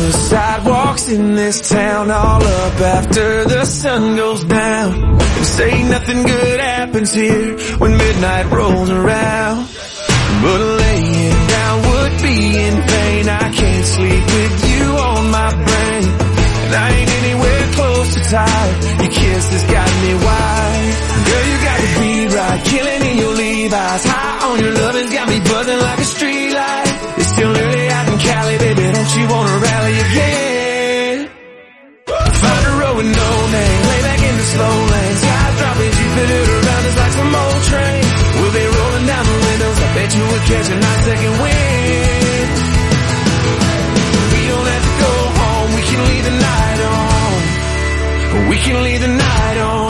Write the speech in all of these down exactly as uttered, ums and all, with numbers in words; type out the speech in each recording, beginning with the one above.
the sidewalks in this town, all up after the sun goes down. They say nothing good happens here when midnight rolls around, but laying down would be in vain. I can't sleep with you on my brain, and I ain't anywhere close to tired. Your kiss has got me wild. Girl, you got the beat right, killing in your Levi's. High on your love has got me buzzing like a street light. It's still early out in Cali, baby, don't you wanna rally again? Find a road with no name, lay back in the slow lane. Skies dropping, Jupiter around us like some old train. We'll be rolling down the windows, I bet you would catch a nice second wind. We don't have to go home, we can leave the night on. We can leave the night on.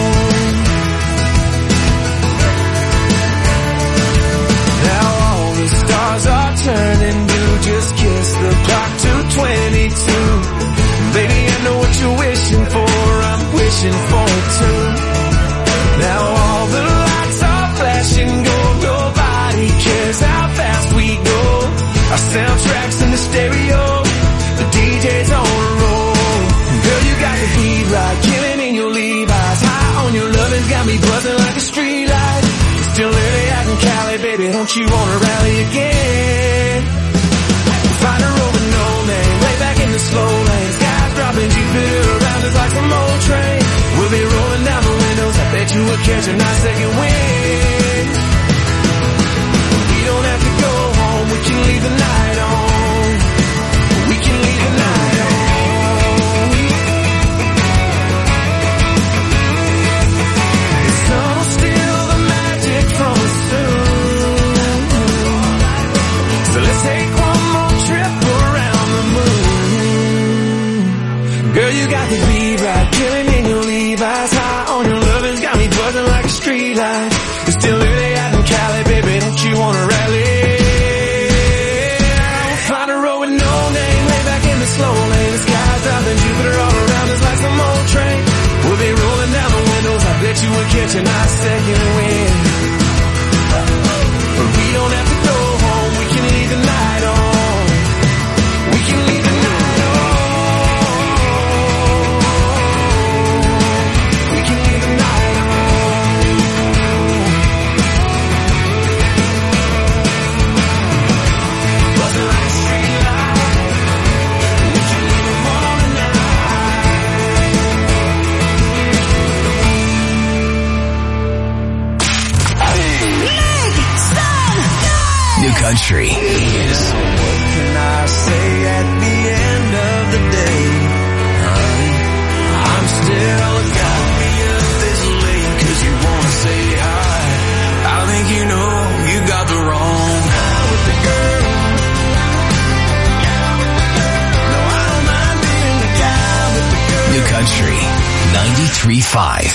Now all the stars are turning blue, just kiss the clock to twenty-two. Baby, I know what you're wishing for, I'm wishing for it too. Now all the lights are flashing gold, your body cares how fast we go. Our soundtracks in the stereo, the D J's on a roll. Girl, you got the beat right, killing in your Levi's. High on your loving, got me buzzing like a street light. Still early out in Cali, baby, don't you wanna rally again? Find a road with no name, lay back in the slow lane. Skies dropping, Jupiter around us like some old train. We'll be rolling down the windows, I bet you will catch a nice second wind. We don't have to go home, we can leave the night on. We can leave the night on. The sun will steal the magic from us soon, so let's take one more trip around the moon. Girl, you got the beat right, killing in your Levi's. High on your loving, got me buzzing like a street light. It's still early out in Cali, baby, don't you wanna rally? Find a road with no name, lay back in the slow lane. The sky's dropping, Jupiter all around us like some old train. We'll be rolling down the windows, I bet you will catch a nice second wind. But we don't have to go home, we can leave the night on. We can leave the night on. We can leave the night on. Buzzing like a street light. We can leave them all New country. So what can I say at the end of the day? Honey, I'm still a got me up this late, cause you wanna say hi. I think you know you got the wrong guy with the girl. No, I don't mind being the guy with the girl. New country ninety-three point five.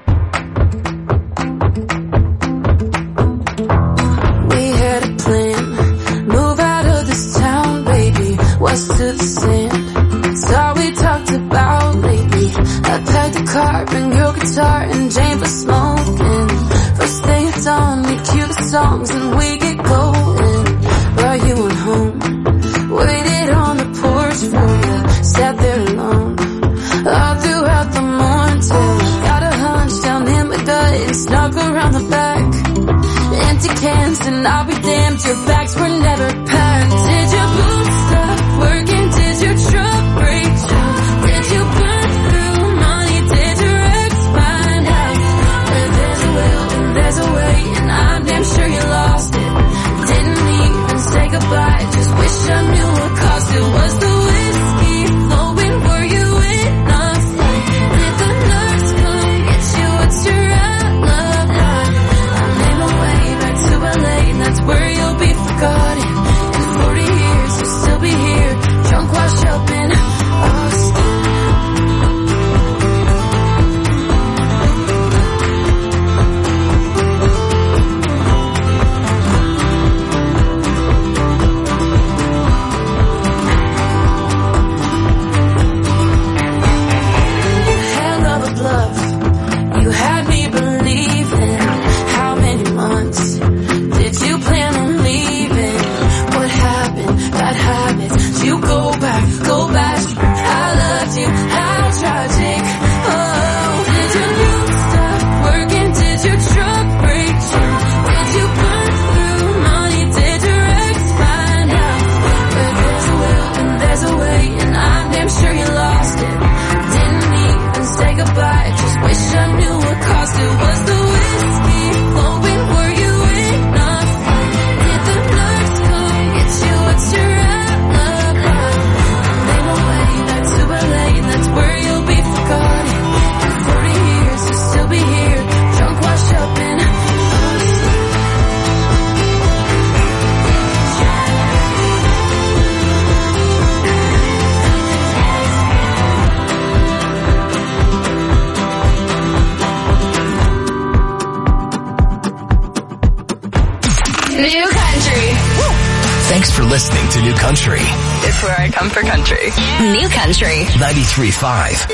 West to the sand, it's all we talked about lately. I packed a car, bring your guitar and Jane for smoking. First thing it's on, we cue the songs and we get going. While you went home, waited on the porch for you, sat there alone all throughout the morning till I got a hunch down in my gut and snuck around the back. Empty cans and I'll be damned, your bags were never packed. Did your boots stop working? Did your truck break down? Did you burn through money? Did your ex find out? And there's a will and there's a way, and I'm damn sure you lost it. Didn't even say goodbye, just wish I knew what caused it. Was the whiskey flowing? Were you enough? Did the nurse come get you? What's your alibi? I made my way back to L A, and that's where you'll be forgotten. New Country. Thanks for listening to New Country. It's where I come for country. New Country. ninety-three point five.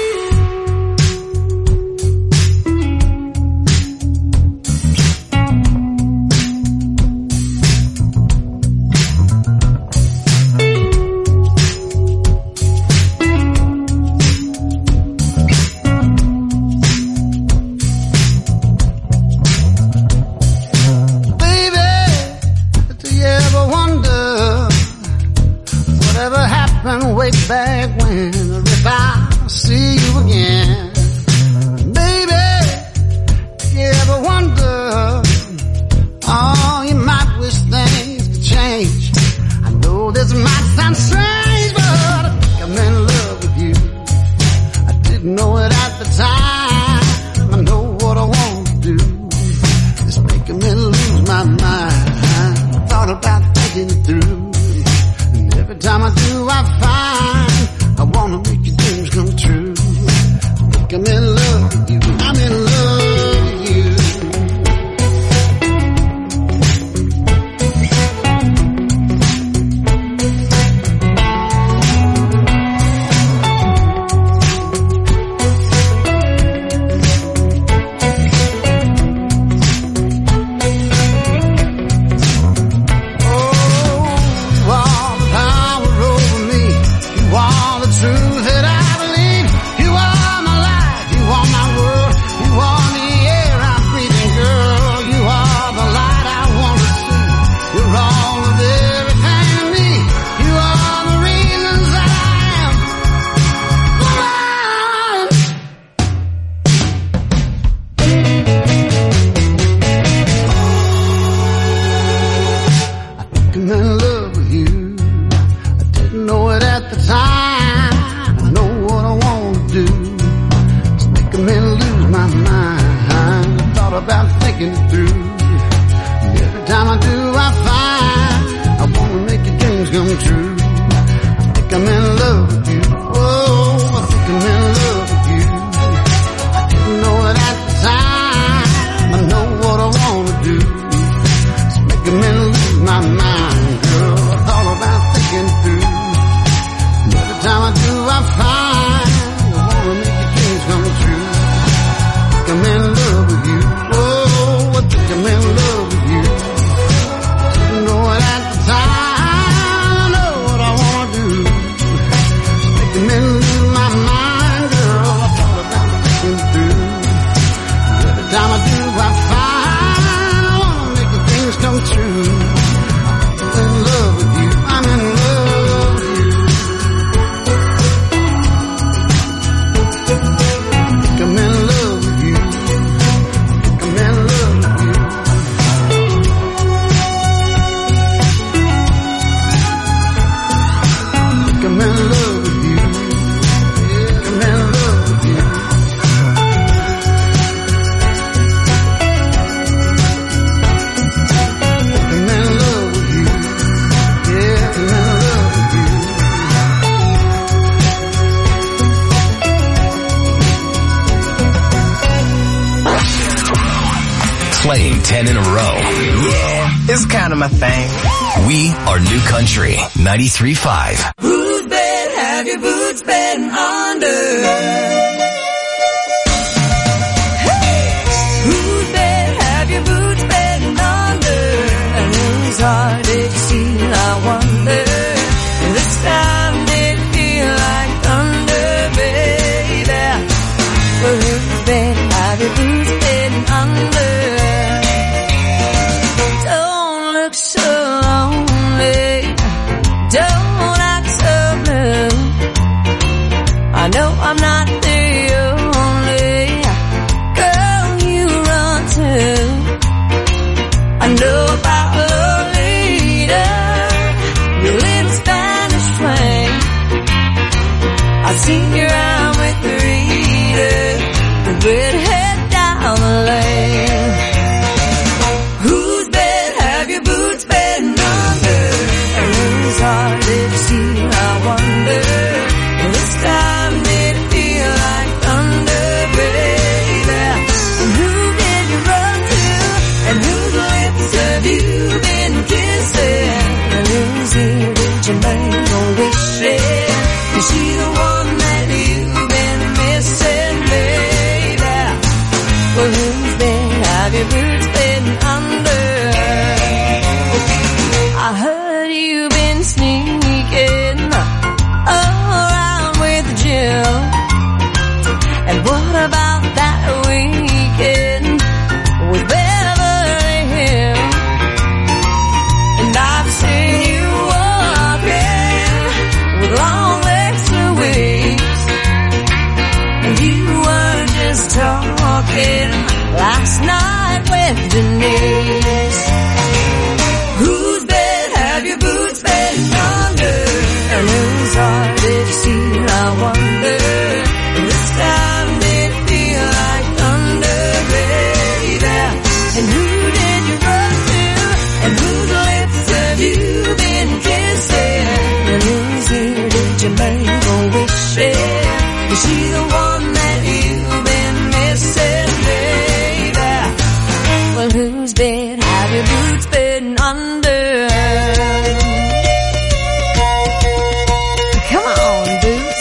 Way back when, if I see you again, baby, if you ever wonder, oh, you might wish things could change. I know this might sound strange, but I think I'm in love with you. I didn't know it at the time. I know what I want to do. It's making me lose my mind. I thought about thinking it through. Every time I do, I find I wanna make your dreams come true. I think I'm in love with you. I'm in love with you. Playing ten in a row. Yeah, it's kind of my thing. We are New Country ninety-three point five. Whose bed have your boots been under? Hey! Whose bed have your boots been under? And whose heart did you see? I wonder. This time did it feel like thunder, baby? Well, whose bed have your boots been under? So lonely, don't act so blue. I know I'm not the only girl you run to. I know about Lolita, your little Spanish flame. I've seen you around with Rita, the redhead down the lane. Hard to see, I wonder. This time did it feel like thunder, baby? And who did you run to? And whose lips have you been bed? Have your boots been under? Come on, boots.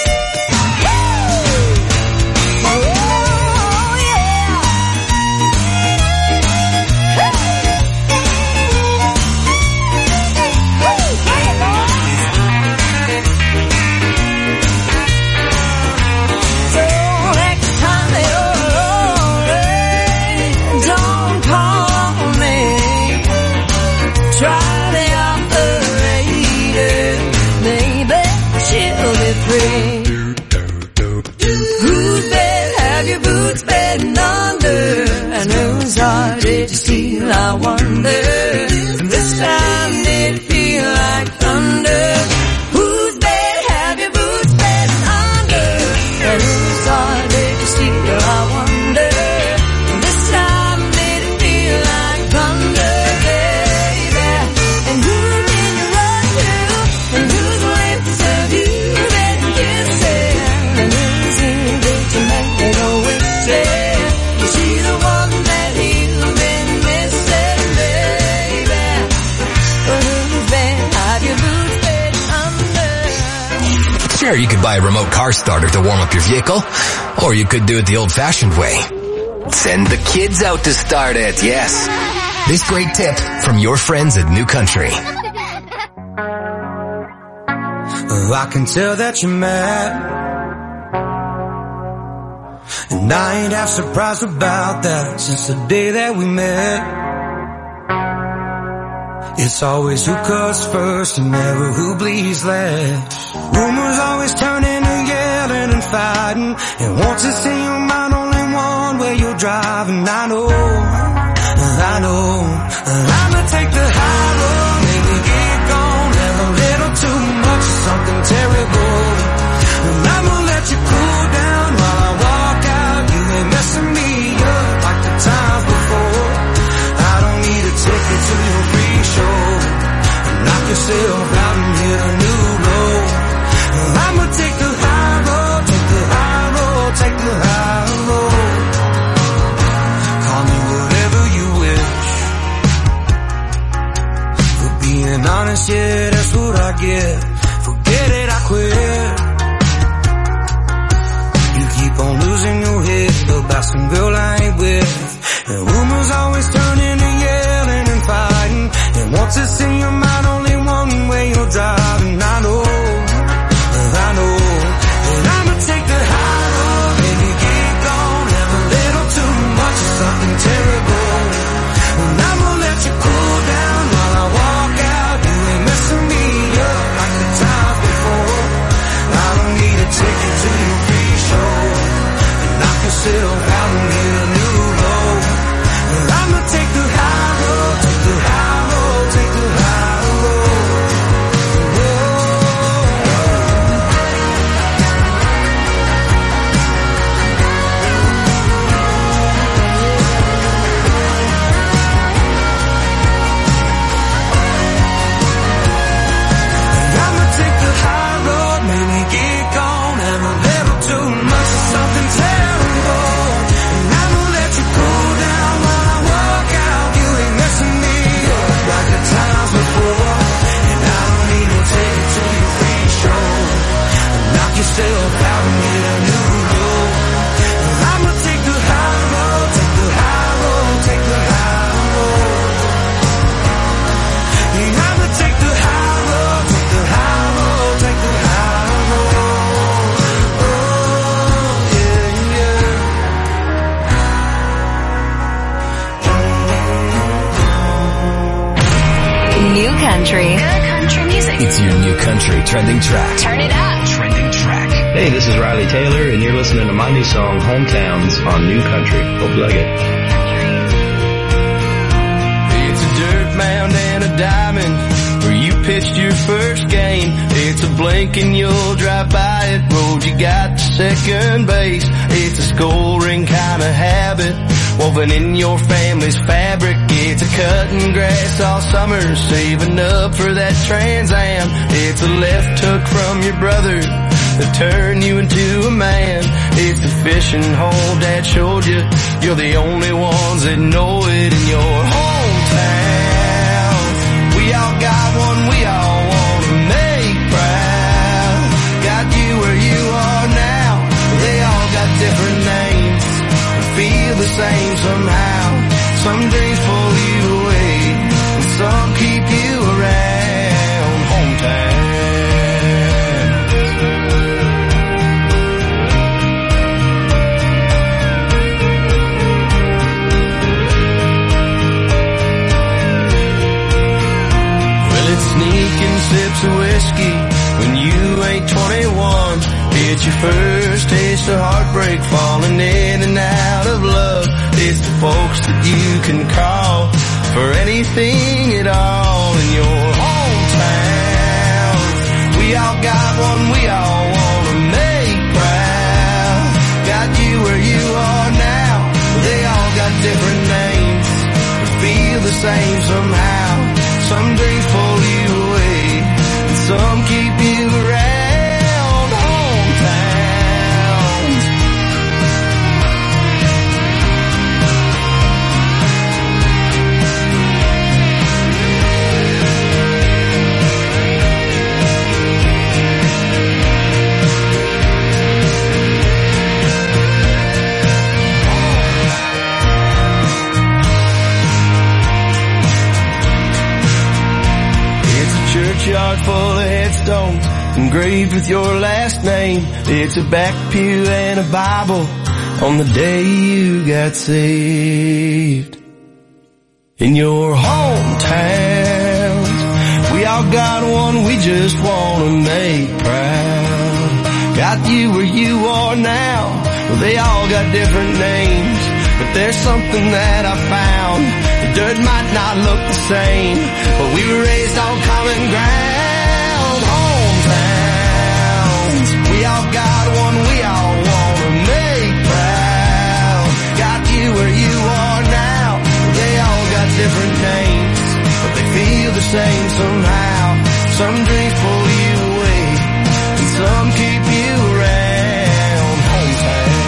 Whose bed have your boots been under? And whose heart did you steal, I wonder? This time did it feel like thunder? Whose bed have your boots been under? And whose heart did you steal, I wonder? This time did it feel like thunder, baby? And who did you run to? And whose lips have you been kissing? And whose ear did you make me go whistling? Is she the one that you've been missing, baby? But whose bed have your boots been under? Sure, you could buy a remote car starter to warm up your vehicle, or you could do it the old-fashioned way. Send the kids out to start it, yes. This great tip from your friends at New Country. Oh, I can tell that you're mad, and I ain't half surprised about that since the day that we met. It's always who cuts first and never who bleeds last. Rumors always turn into yelling and fighting, and once it's in your mind only one way you're driving. I know, I know, I'ma take the high road, maybe get gone, have a little too much, something terrible. And I'ma let you cool down while I walk out. You ain't messing me up like the times before. I don't need a ticket to your free show. Knock yourself out and hit a new road. I'ma take the high road, take the high road, take the high road. Call me whatever you wish. For being honest, yeah, that's what I get. Forget it, I quit. You keep on losing your head about some girl I ain't with. And rumors always turn into yelling and fighting, and once it's in your mind only one way you're driving. I know, I know, and I'ma take the high road, baby, get gone, have a little too much of something terrible. And I'ma let you cool down while I walk out. You ain't messing me up like the times before. I don't need a ticket to your free show. And knock yourself out and get a new road. And I'ma take the high road, take the high road, take the high road. And I'ma take the high road, maybe get gone, have a little too much of something terrible. And I'ma let you cool down while I walk out. You ain't messing me up like the times before. And I don't need no ticket to your free show. Knock yourself out and get a new road. And I'ma take the high road, take the high road, take the high road. Yeah, I'ma take the high road, take the high road, take the high road. Oh, yeah, yeah. New Country. Good country music. It's your New Country trending track. Turn it up. Trending track. Hey, this is Riley Taylor, and you're listening to my new song, Hometowns, on New Country. Hope you like it. It's a dirt mound and a diamond where you pitched your first game. It's a blink and you'll drive by it. Road you got to second base. It's a scoring kind of habit woven in your family's fabric. It's a cutting grass all summer, saving up for that Trans Am. It's a left hook from your brother that turn you into a man. It's the fishing hole Dad showed you. You're the only ones that know it in your hometown. sips of whiskey when you ain't twenty-one. It's your first taste of heartbreak, falling in and out of love. It's the folks that you can call for anything at all in your hometown. We all got one we all want to make proud. Got you where you are now. They all got different names, but feel the same somehow. Some dreams pull you away, and some keep you around. Churchyard full of headstones engraved with your last name. It's a back pew and a Bible on the day you got saved. In your hometown, we all got one we just want to make proud. Got you where you are now. Well, they all got different names, but there's something that I found. The dirt might not look the same, but we were raised on common ground. Hometowns, we all got one we all want to make proud. Got you where you are now. They all got different names, but they feel the same somehow. Some dreams pull you away, and some keep you around. Hometown.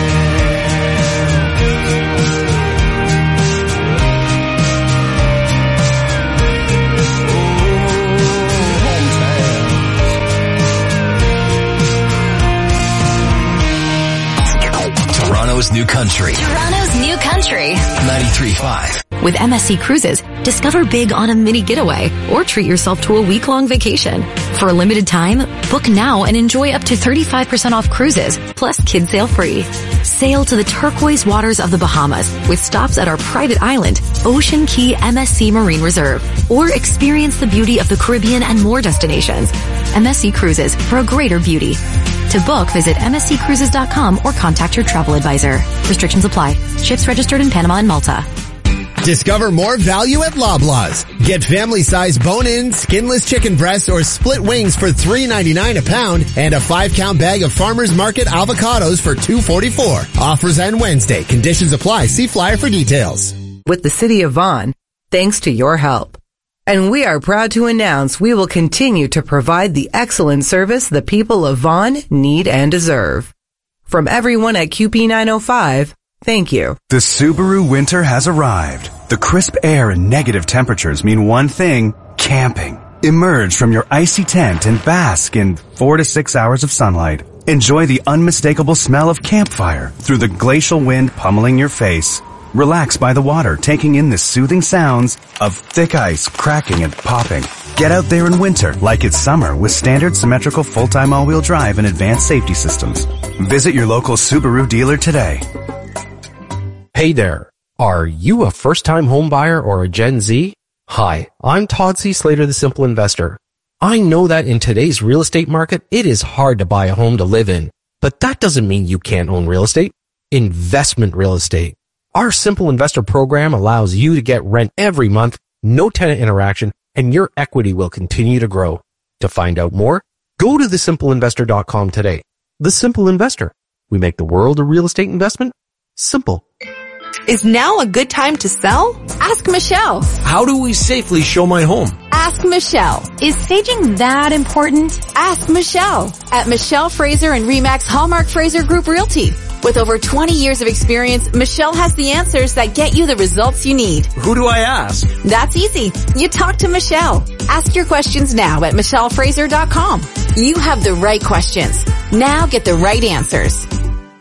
Toronto's New Country. Toronto's New Country. ninety-three point five. With M S C Cruises, discover big on a mini getaway or treat yourself to a week-long vacation. For a limited time, book now and enjoy up to thirty-five percent off cruises, plus kids sail free. Sail to the turquoise waters of the Bahamas with stops at our private island, Ocean Key M S C Marine Reserve, or experience the beauty of the Caribbean and more destinations. M S C Cruises, for a greater beauty. To book, visit m s c cruises dot com or contact your travel advisor. Restrictions apply. Ships registered in Panama and Malta. Discover more value at Loblaws. Get family-size bone-in, skinless chicken breasts or split wings for three ninety-nine a pound and a five-count bag of Farmers Market avocados for two forty-four. Offers end Wednesday. Conditions apply. See flyer for details. With the City of Vaughan, thanks to your help. And we are proud to announce we will continue to provide the excellent service the people of Vaughan need and deserve. From everyone at Q P nine oh five, thank you. The Subaru winter has arrived. The crisp air and negative temperatures mean one thing: camping. Emerge from your icy tent and bask in four to six hours of sunlight. Enjoy the unmistakable smell of campfire through the glacial wind pummeling your face. Relax by the water, taking in the soothing sounds of thick ice cracking and popping. Get out there in winter like it's summer with standard symmetrical full-time all-wheel drive and advanced safety systems. Visit your local Subaru dealer today. Hey there. Are you a first-time home buyer or a Gen Z? Hi, I'm Todd C. Slater, the Simple Investor. I know that in today's real estate market, it is hard to buy a home to live in, but that doesn't mean you can't own real estate. Investment real estate. Our Simple Investor program allows you to get rent every month, no tenant interaction, and your equity will continue to grow. To find out more, go to the simple investor dot com today. The Simple Investor. We make the world of real estate investment simple. Is now a good time to sell? Ask Michelle. How do we safely show my home? Ask Michelle. Is staging that important? Ask Michelle at Michelle Fraser and Remax Hallmark Fraser Group Realty. With over twenty years of experience, Michelle has the answers that get you the results you need. Who do I ask? That's easy. You talk to Michelle. Ask your questions now at michelle fraser dot com. You have the right questions. Now get the right answers.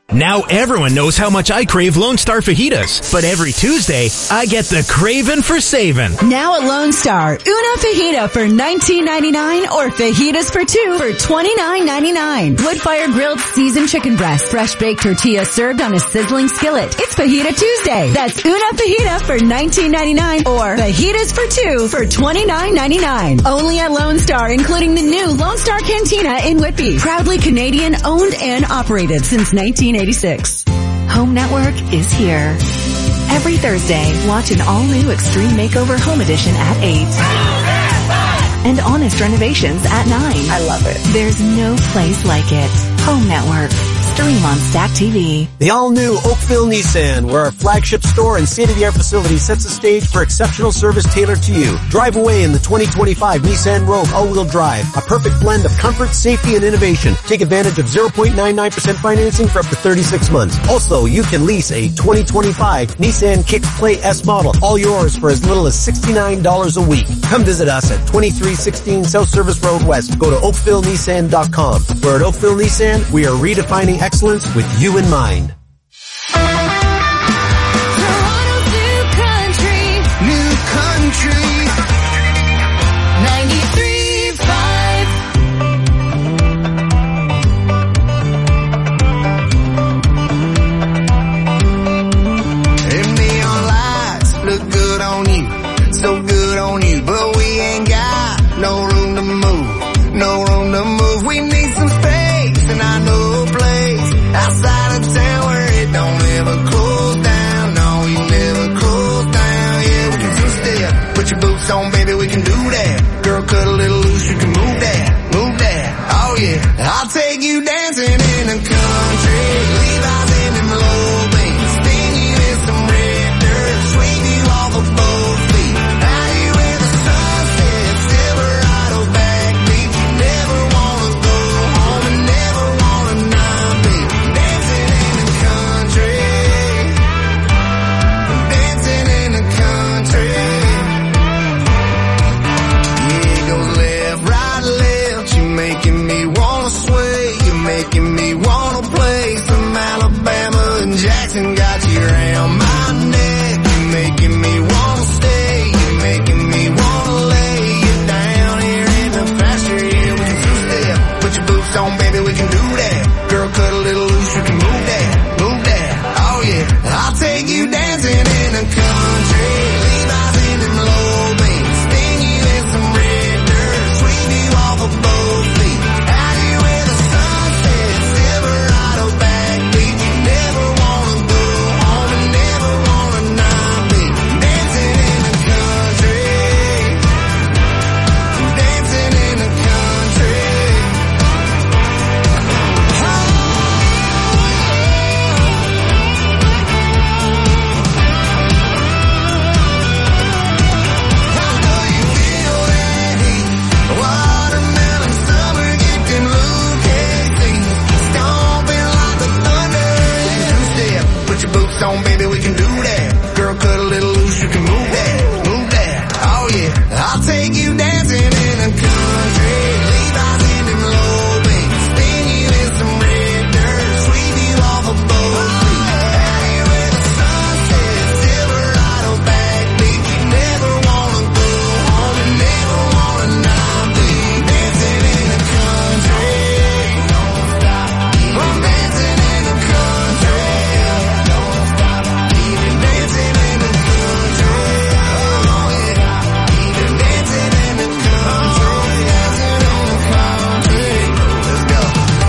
Now everyone knows how much I crave Lone Star fajitas, but every Tuesday, I get the craving for saving. Now at Lone Star, una fajita for nineteen ninety-nine or fajitas for two for twenty-nine ninety-nine. Wood-fire grilled seasoned chicken breast, fresh baked tortilla served on a sizzling skillet. It's Fajita Tuesday. That's una fajita for nineteen ninety-nine or fajitas for two for twenty-nine ninety-nine. Only at Lone Star, including the new Lone Star Cantina in Whitby. Proudly Canadian owned and operated since nineteen eighty-six. Home Network is here. Every Thursday, watch an all-new Extreme Makeover Home Edition at eight. And Honest Renovations at nine. I love it. There's no place like it. Home Network. Stream on Stack T V. The all-new Oakville Nissan, where our flagship store and state-of-the-art facility sets the stage for exceptional service tailored to you. Drive away in the twenty twenty-five Nissan Rogue all-wheel drive, a perfect blend of comfort, safety, and innovation. Take advantage of zero point nine nine percent financing for up to thirty-six months. Also, you can lease a twenty twenty-five Nissan Kicks Play S model, all yours for as little as sixty-nine dollars a week. Come visit us at twenty-three sixteen South Service Road West. Go to oakville nissan dot com. Where at Oakville Nissan, we are redefining excellence with you in mind. Toronto's new country, new country, ninety-three point five. Them neon lights look good on you, so good on you, but we ain't got no room to move, no room to move. We need some space, and I know a place outside of town where it don't ever close down. No, you never close down. Yeah, we can two-step. Put your boots on, baby, we can do that. Girl, cut a little loose, you can move that, move that. Oh yeah, I'll take you dancing in the country. Levi's in them low beams, spin you in some red dirt, sweep you off of both feet. Now you in the sunset, Silverado backbeat. You never wanna go home and never wanna not be dancing in the country, dancing in the country. Yeah, it goes left, right, left. You're making me wanna sway. You're making me wanna play some Alabama and Jackson. Got you around my neck. You're making me wanna stay. You're making me wanna lay you down here in the pasture. Yeah, we can two-step. Put your boots on, baby, we can do that. Girl, cut a little loose, you can move that, move that. Oh yeah, I'll take you dancing in the country. Levi's in them low beams, spin you in some red dirt, sweep you off of both feet. Out here where the sunset, Silverado backbeat. You never wanna go home and never wanna not be dancing in the country, dancing in the country. Watermelon summer, get them Lucas, stomping like the thunder. You can two-step, put your boots on, baby, we can do that. Girl, cut a little loose, you can move that, move that. Oh yeah, I'll take you dancing in the country. Levi's in them low beams, spin you in some red dirt, sweep you off of both feet. Out here where the sunset, Silverado backbeat. You never wanna go home and never wanna not be dancing in the country. I'm dancing in the country. Even dancing in the country. Oh yeah. Even dancing in the country. Dancing in the country. Let's go.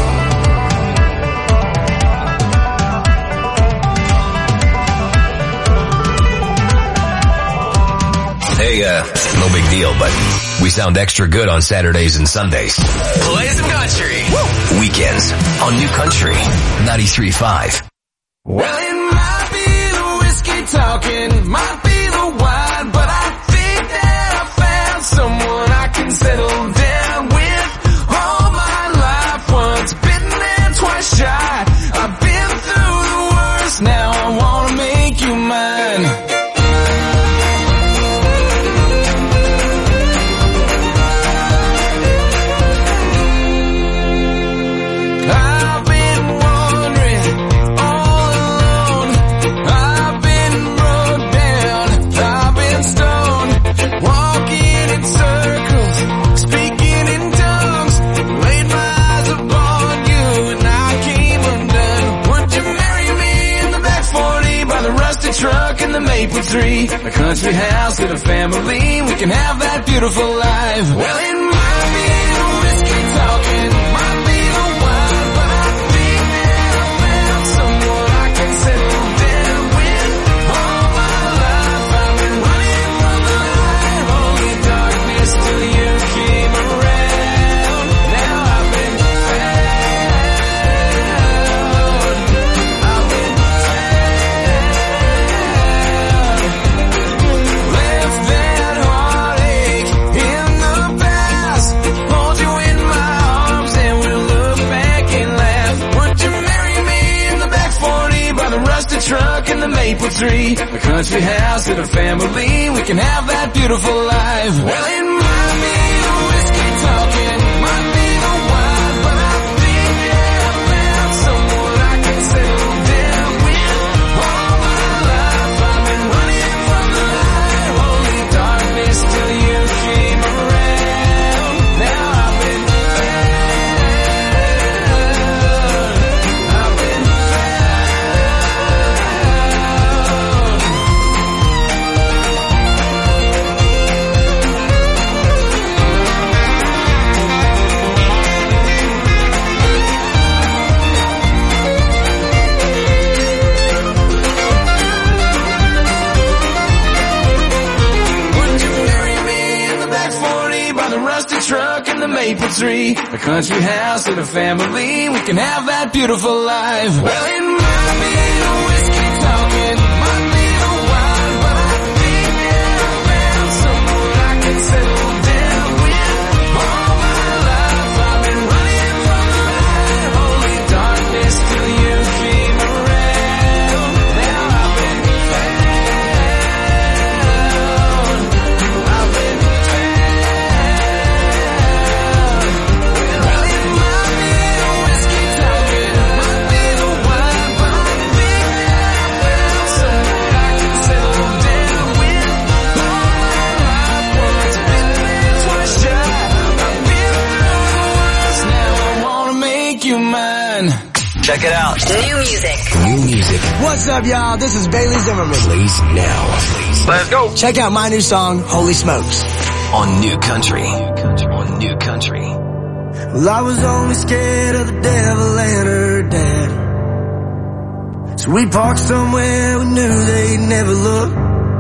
Hey, uh, no big deal, but we sound extra good on Saturdays and Sundays. Play some country. Weekends on New Country ninety-three point five. Well, it might be the whiskey talking, it might be the wine, but I think that I found someone I can settle down with. All my life, once bitten and twice shy. I've been through the worst, now I wanna make you mine. I've been wondering Maple Tree, a country house and a family. We can have that beautiful life. Well, it might be the whiskey talking, might be the wine, but I think that I found someone I can settle down with. All my life I've been running from the light, only darkness till you came around. Now I've been found, I've been left that heartache in the past. Hold you in my arms and we'll look back and laugh. Would you marry me in the back forty by the rusted truck and the maple tree? A country house and a family. We can have that beautiful life. Well, it might be the whiskey talking, might be the wine, but I think that I found someone I can settle down with. All my life I've been running from the light, only darkness till you came around. Now I've been found, I've been Would you marry me in the back forty by the rusted truck and the maple tree? A country house and a family. We can have that beautiful life. Well, it might be the whiskey talking, might be the wine, but I think that I found someone I can settle down with. All my life I've been running from the light, only darkness till you came around. Now I've been found, I've been well, it might be the whiskey talking, might be the wine, but I think that I found someone I can settle down with. All my life once bitten and twice shy. I've been through the worst, now I wanna make you mine. Check it out. New music. New music What's up, y'all? This is Bailey Zimmerman. plays now. Let's go. Check out my new song, Holy Smokes. On New Country. On New Country. Well, I was only scared of the devil and her dad. So we parked somewhere we knew they'd never look.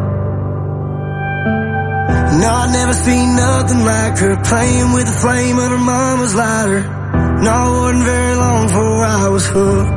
No, I'd never seen nothing like her playing with the flame of her mama's lighter. No, it wasn't very long before I was hooked.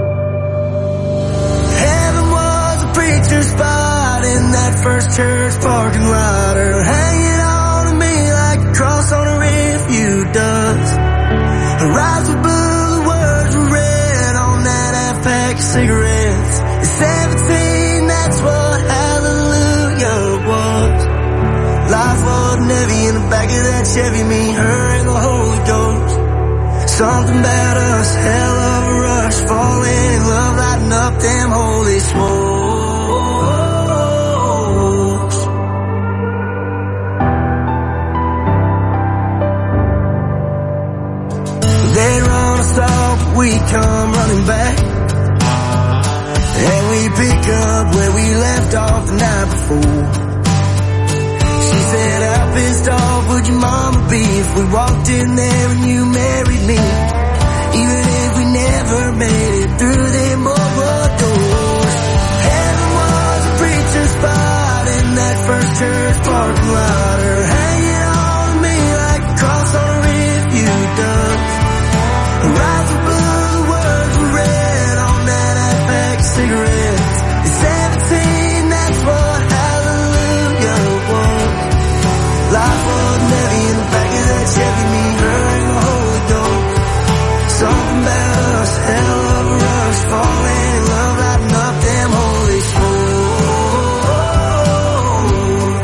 Heaven was a preacher's spot in that first church parking lot. Her hanging on to me like a cross on a refuge does. Her eyes were blue, the words were red on that half pack of cigarettes. At seventeen, that's what hallelujah was. Life wasn't heavy in the back of that Chevy, me, her, and the Holy Ghost. Something about us, hell of a rush, falling in love, lighting up them holy smokes. They'd run us off, but we come running back. And we pick up where we left off the night before. She said, how pissed off would your mama be if we walked in there and you married me? Even if we never made it through them old doors. Heaven was a preacher's spot in that first church parking lot. Her hanging on to me like a cross on a refuge does. Her eyes were blue, the words were red on that half pack of cigarettes. At seventeen, that's what hallelujah was. Life wasn't heavy in the back of that Chevy, me, her, and the Holy Ghost. Something about us, hell of a rush, falling in love, lighting up them holy smokes.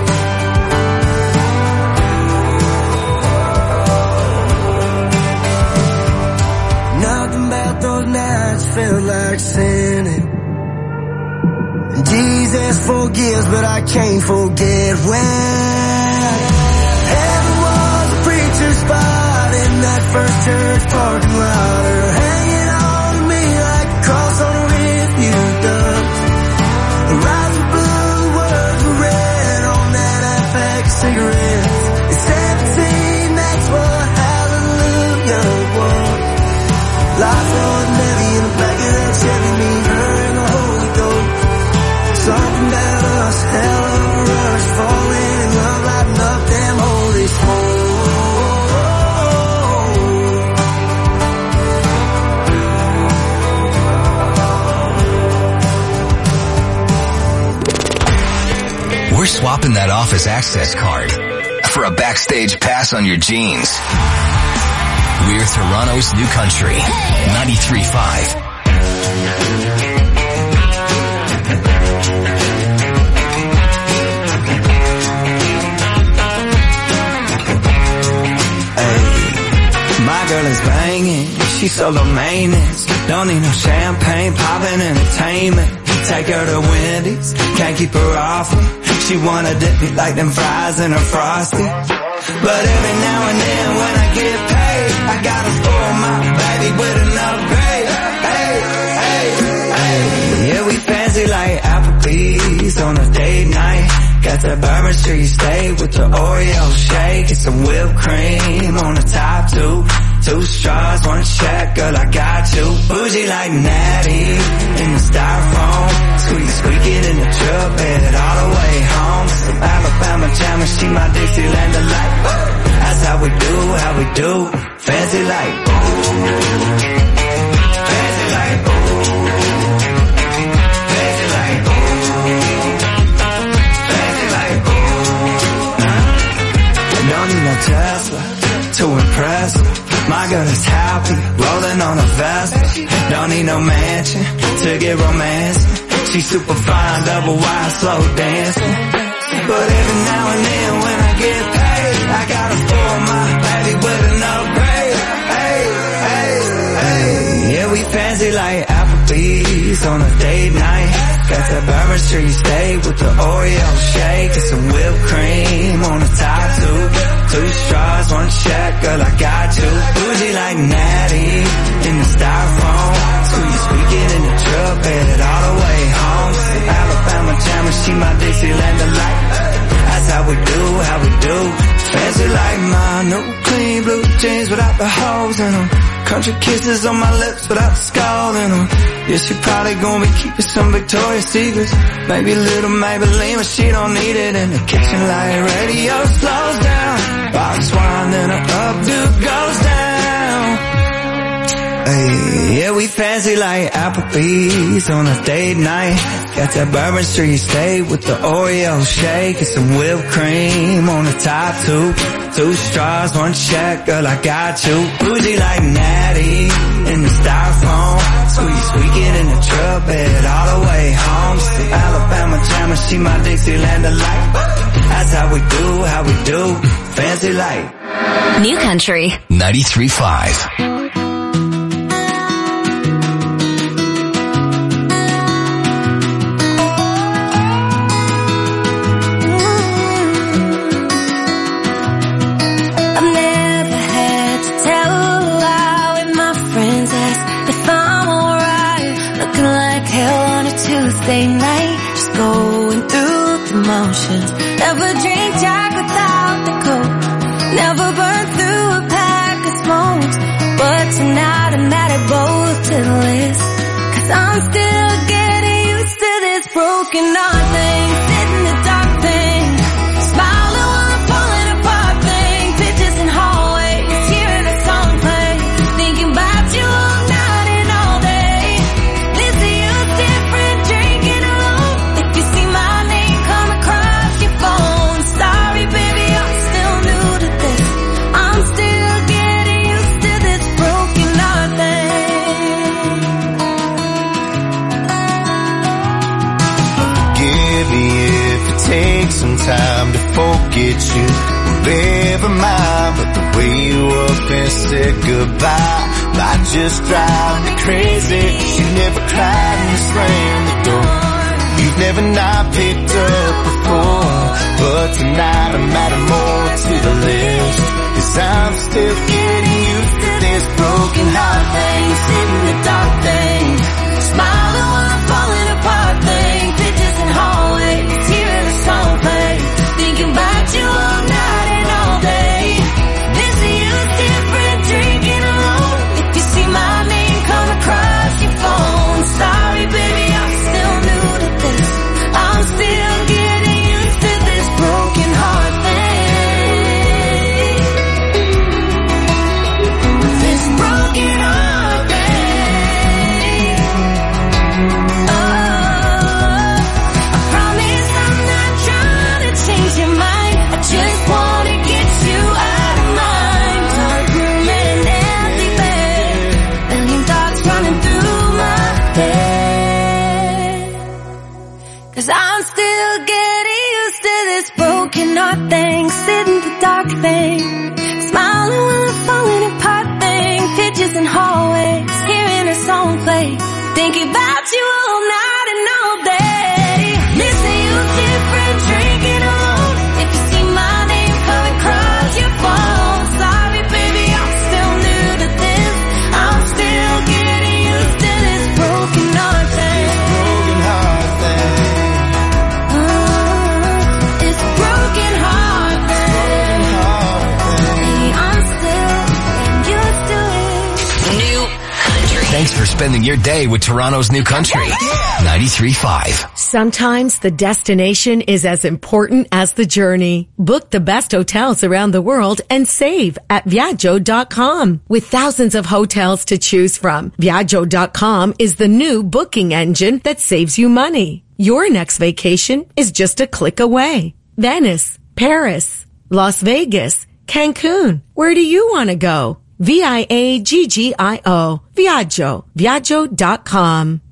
Nothing about those nights felt like sinning. Jesus forgives, but I can't forget when heaven was a preacher's spot in that first church parking lot. Her hanging on to me like a cross on a refuge does. Her eyes were blue, Drop in that office access card for a backstage pass on your jeans. We're Toronto's new country, ninety-three point five. My girl is banging, she's solo maintenance. Don't need no champagne, poppin' entertainment. Take her to Wendy's, can't keep her off me. She wanna dip me like them fries in her Frosty. But every now and then when I get paid, I gotta spoil my baby with an upgrade. Hey, hey, hey. Yeah, we fancy like Applebee's on a date night. Got that Bourbon Street steak with the Oreo shake and some whipped cream on the top two. Two straws, one check, girl, I got you. Bougie like Natty in the styrofoam. Squeak, squeaking in the truck bed all the way home. Some Alabama jam and she my Dixieland delight. That's how we do, how we do. Fancy like, ooh. Fancy like, ooh. Fancy like, ooh. Fancy like, ooh. I don't need no Tesla to impress her. My girl is happy, rolling on a Vespa. Don't need no mansion to get romance. She's super fine, double wide, slow dancing. But every now and then when I get paid, I gotta spoil my baby with an upgrade. Hey, hey, hey. Yeah, we fancy like Applebee's on a date night. Got that Bourbon Street steak with the Oreo shake and some whipped cream on the top two. Two straws, one check, girl, I got you. Bougie like Natty in the styrofoam. Squeak, squeaking in the truck bed all the way home. Some Alabama jam and she my Dixieland delight. That's how we do, how we do. Fancy like my new clean blue jeans without the holes in them. Country kisses on my lips without the skull in them. Yeah, she probably gonna be keeping some Victoria's Secrets. Maybe a little Maybelline, but she don't need it. In the kitchen like radio slows down. Box wine, then her updo goes down. Hey, yeah, we fancy like Applebee's on a date night. Got that Bourbon Street steak with the Oreo shake and some whipped cream on the top two. Two straws, one check, girl, I got you. Bougie like Natty in the styrofoam. Squeak, squeaking in the truck bed all the way home. Some Alabama jam and she my Dixieland delight. That's how we do, how we do. Fancy like New Country ninety-three point five. Tuesday night, just going through the motions. Never drink Jack without the Coke. Never burn through a pack of smokes. But tonight I'm added both to the list. Cause I'm still getting used to this broken heart thing. Sit in the dark thing. Smiling while I'm falling apart thing. Pictures in hallways, hearing a song play. Thinking about you all night and all day. Listen, you different. Drinking alone. If you see my name come across your phone. Sorry baby, I'm still new to this. I'm still getting used to this broken heart thing. Forgive me if it takes some time to forget you. Whatever mine, but the way you up and said goodbye might just drive me crazy. You never cried and slammed the door. You've never not picked up before. But tonight I'm adding more to the list. Cause I'm still getting used to this broken heart thing. Sitting in the dark thing. Smiling while I'm falling apart thing. Pictures in hallways, hearing a song play. Thinking about you all night and all day. Missing you different, drinking alone. If you see my name come across your phone. Sorry baby, I'm still new to this. I'm still getting used to this broken heart thing. dark thing. Smiling while I'm falling apart thing. Pictures in hallways, hearing a song play. Thinking about you all night and all day. Missing you different, drinking alone. If you see my name come across your phone. Sorry baby, I'm still new to this. I'm still getting used to this broken heart thing. Broken heart thing. Uh, it's broken heart thing. Baby, I'm still getting used to it. New Country. Thanks for spending your day with Toronto's New Country. ninety-three point five. Sometimes the destination is as important as the journey. Book the best hotels around the world and save at Viaggio dot com. With thousands of hotels to choose from, Viaggio dot com is the new booking engine that saves you money. Your next vacation is just a click away. Venice, Paris, Las Vegas, Cancun. Where do you want to go? V I A G G I O. Viaggio. Viaggio dot com.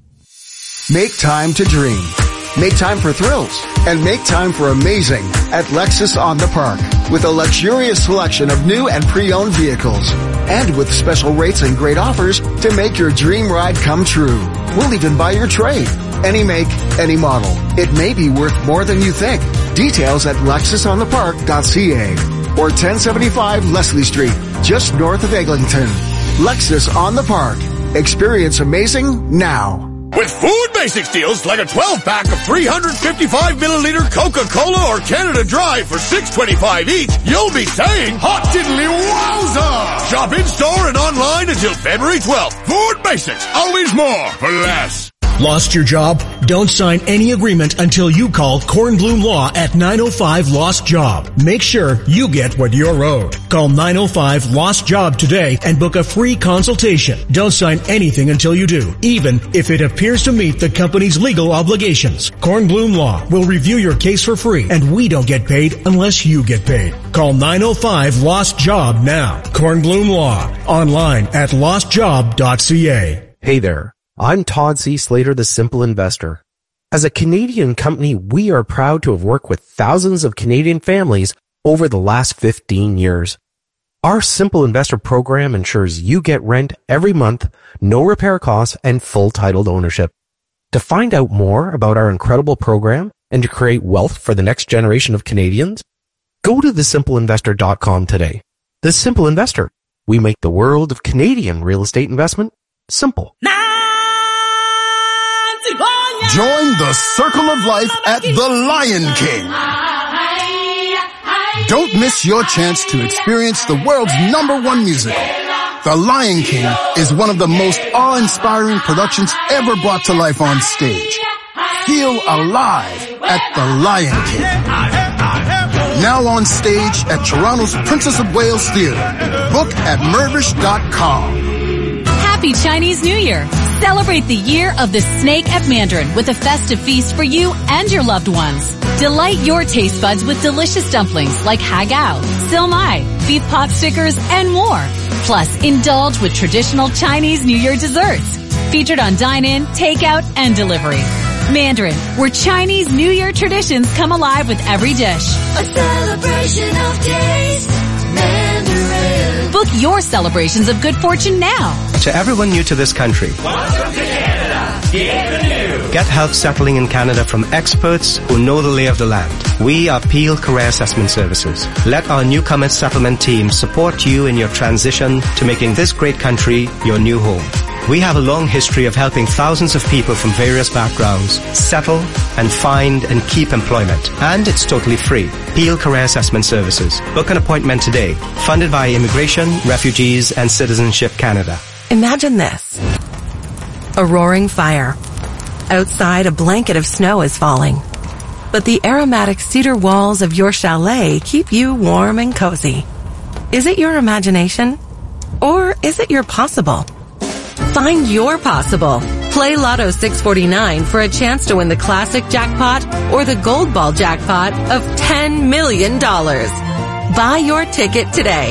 Make time to dream. Make time for thrills. And make time for amazing at Lexus on the Park. With a luxurious selection of new and pre-owned vehicles. And with special rates and great offers to make your dream ride come true. We'll even buy your trade. Any make, any model. It may be worth more than you think. Details at lexus on the park dot c a or ten seventy-five Leslie Street, just north of Eglinton. Lexus on the Park. Experience amazing now. With Food Basics deals like a twelve pack of three hundred fifty-five milliliter Coca-Cola or Canada Dry for six twenty-five each, you'll be saying hot diddly wowza! Shop in-store and online until February twelfth. Food Basics, always more for less. Lost your job? Don't sign any agreement until you call Kornblum Law at nine oh five Lost Job. Make sure you get what you're owed. Call nine oh five Lost Job today and book a free consultation. Don't sign anything until you do, even if it appears to meet the company's legal obligations. Kornblum Law will review your case for free, and we don't get paid unless you get paid. Call nine oh five Lost Job now. Kornblum Law. Online at lost job dot c a. Hey there. I'm Todd C. Slater, the Simple Investor. As a Canadian company, we are proud to have worked with thousands of Canadian families over the last fifteen years. Our Simple Investor program ensures you get rent every month, no repair costs, and full titled ownership. To find out more about our incredible program and to create wealth for the next generation of Canadians, go to the simple investor dot com today. The Simple Investor. We make the world of Canadian real estate investment simple. Join the circle of life at the Lion King. Don't miss your chance to experience the world's number one musical. The Lion King is one of the most awe-inspiring productions ever brought to life on stage. Feel alive at the Lion King. Now on stage at Toronto's Princess of Wales Theatre. Book at mervish dot com. Happy Chinese New Year! Celebrate the year of the snake at Mandarin with a festive feast for you and your loved ones. Delight your taste buds with delicious dumplings like hagao, silmai, beef pot stickers, and more. Plus, indulge with traditional Chinese New Year desserts. Featured on dine-in, takeout, and delivery. Mandarin, where Chinese New Year traditions come alive with every dish. A celebration of taste. Mandarin. Book your celebrations of good fortune now. To everyone new to this country, welcome to Canada. Bienvenue. Get help settling in Canada from experts who know the lay of the land. We are Peel Career Assessment Services. Let our newcomer settlement team support you in your transition to making this great country your new home. We have a long history of helping thousands of people from various backgrounds settle and find and keep employment. And it's totally free. Peel Career Assessment Services. Book an appointment today. Funded by Immigration, Refugees and Citizenship Canada. Imagine this. A roaring fire. Outside, a blanket of snow is falling. But the aromatic cedar walls of your chalet keep you warm and cozy. Is it your imagination? Or is it your possible? Find your possible. Play Lotto six forty-nine for a chance to win the classic jackpot or the gold ball jackpot of ten million dollars. Buy your ticket today.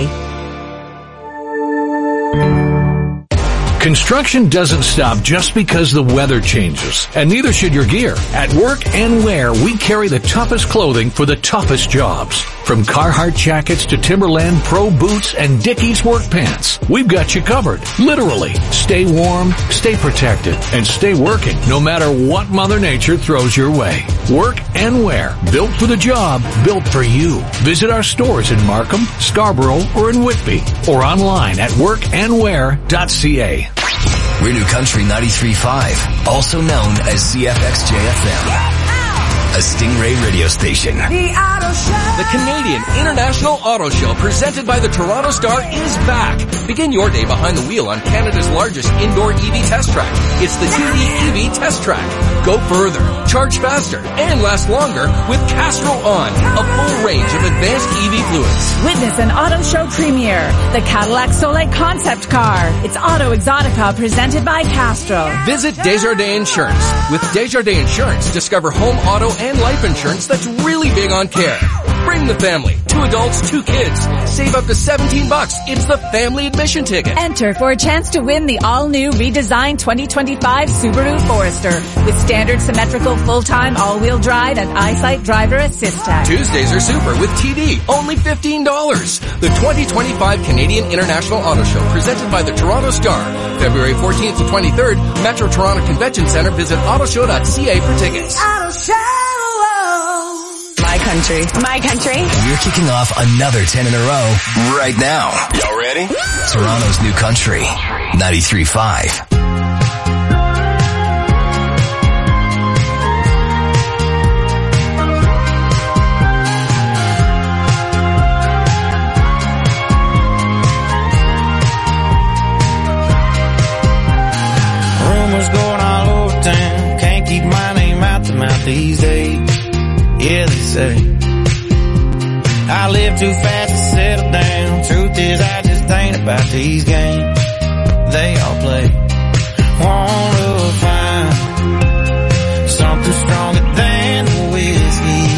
Construction doesn't stop just because the weather changes, and neither should your gear. At Work and Wear, we carry the toughest clothing for the toughest jobs. From Carhartt jackets to Timberland Pro boots and Dickies work pants, we've got you covered. Literally. Stay warm, stay protected, and stay working no matter what Mother Nature throws your way. Work and wear. Built for the job. Built for you. Visit our stores in Markham, Scarborough, or in Whitby, or online at work and wear dot c a. We're New Country ninety-three point five, also known as C F X J F M. A Stingray radio station. The Auto Show. The Canadian International Auto Show presented by the Toronto Star is back. Begin your day behind the wheel on Canada's largest indoor E V test track. It's the T D E V Test Track. Go further, charge faster, and last longer with Castrol On, a full range of advanced E V fluids. Witness an auto show premiere, the Cadillac Soleil concept car. It's Auto Exotica presented by Castrol. Visit Desjardins Insurance. With Desjardins Insurance, discover home, auto, and life insurance that's really big on care. Bring the family. Two adults, two kids. Save up to seventeen bucks. It's the family admission ticket. Enter for a chance to win the all-new redesigned twenty twenty-five Subaru Forester with standard symmetrical full-time all-wheel drive and EyeSight driver assist tech. Tuesdays are super with T D. Only fifteen dollars. The twenty twenty-five Canadian International Auto Show presented by the Toronto Star. February fourteenth to twenty-third, Metro Toronto Convention Center. Visit autoshow dot c a for tickets. Auto Show. My country. My country. We're kicking off another ten in a row right now. Y'all ready? Toronto's New Country ninety-three point five. Rumors going all over town. Can't keep my name out the mouth these days. Yeah, they say I live too fast to settle down. Truth is, I just ain't about these games they all play. Wanna find something stronger than the whiskey.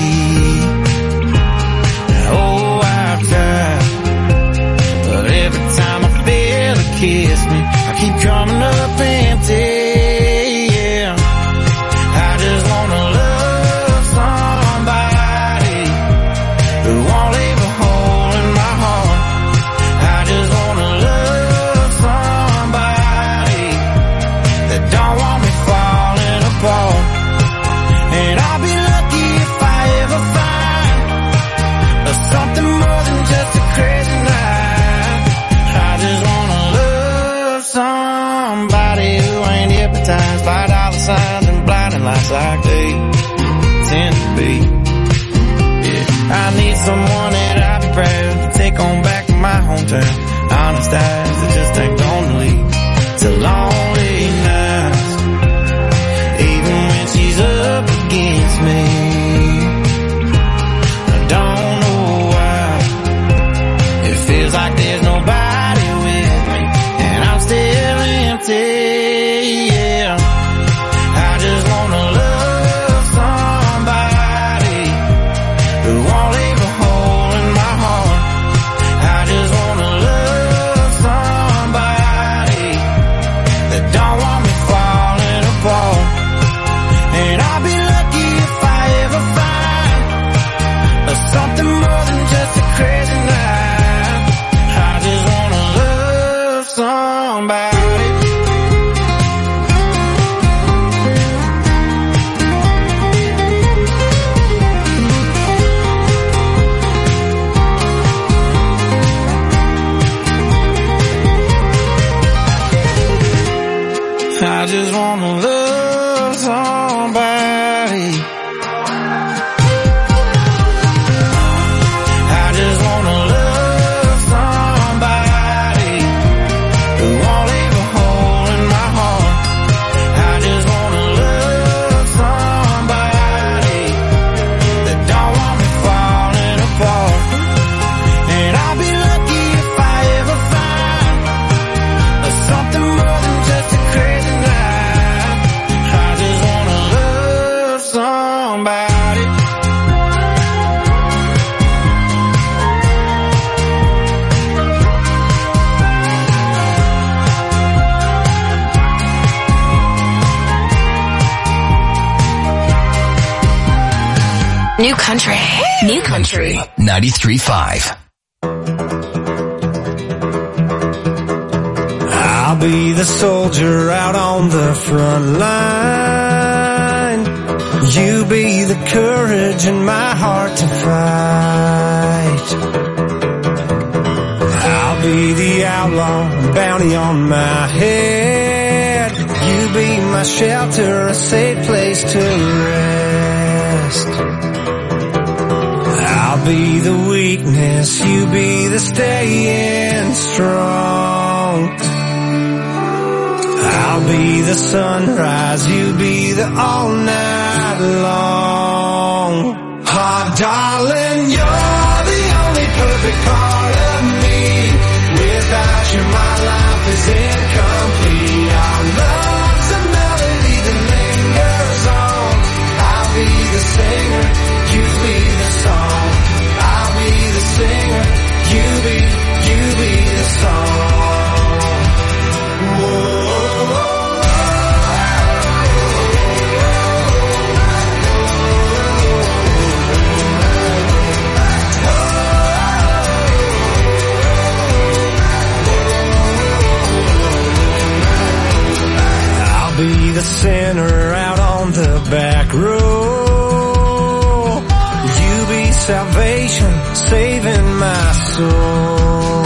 Oh, I've tried, but every time I feel it kiss me, I keep coming up empty. Yeah, I just wanna love somebody who won't leave a hole in my heart. I just wanna love somebody that don't want me falling apart. And I'll be lucky if I ever find something more than just a crazy night. I just wanna love somebody who ain't hypnotized by dollar signs and blinding lights like they tend to be. Yeah, I need someone that I'd be proud to take on back to my hometown. Honest eyes that just ain't gonna lead to lonely nights, even when she's up against me. I don't know why it feels like there's nobody with me, and I'm still empty. Yeah, I just wanna love somebody who won't leave a hole in my heart. I just wanna love somebody that don't want me falling apart. And I'll be lucky if I ever find something more than just a crazy night. I just wanna love somebody. I just wanna love somebody. I just wanna love somebody who won't leave a hole in my heart. I just wanna love somebody that don't want me falling apart. And I'll be lucky if I ever find something more than just a crazy night. New Country. New Country. ninety-three point five. I'll be the soldier out on the front line. You be the courage in my heart to fight. I'll be the outlaw, bounty on my head. You be my shelter, a safe place to rest. I'll be the weakness, you be the staying strong. I'll be the sunrise, you be the all night long. Oh, darling, you're the only perfect part of me. Without you, my life is incomplete. Our love's a melody that lingers on. I'll be the singer, you be the song. I'll be the singer, you be, you be the song. Whoa. Be the sinner out on the back row. You be salvation, saving my soul.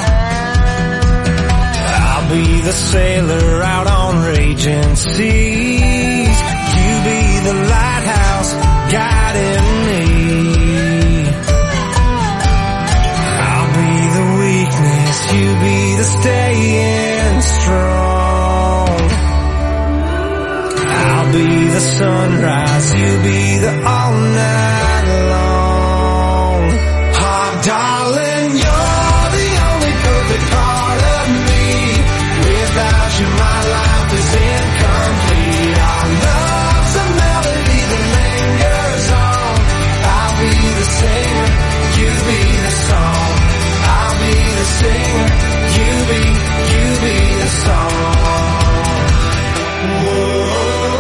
I'll be the sailor out on raging seas. You be the lighthouse guiding me. I'll be the weakness, you be the staying strong. I'll be the sunrise, you be the all night long. Oh, darling, you're the only perfect part of me. Without you, my life is incomplete. Our love's a melody that lingers on. I'll be the singer, you be the song. I'll be the singer, you be, you be the song. Whoa.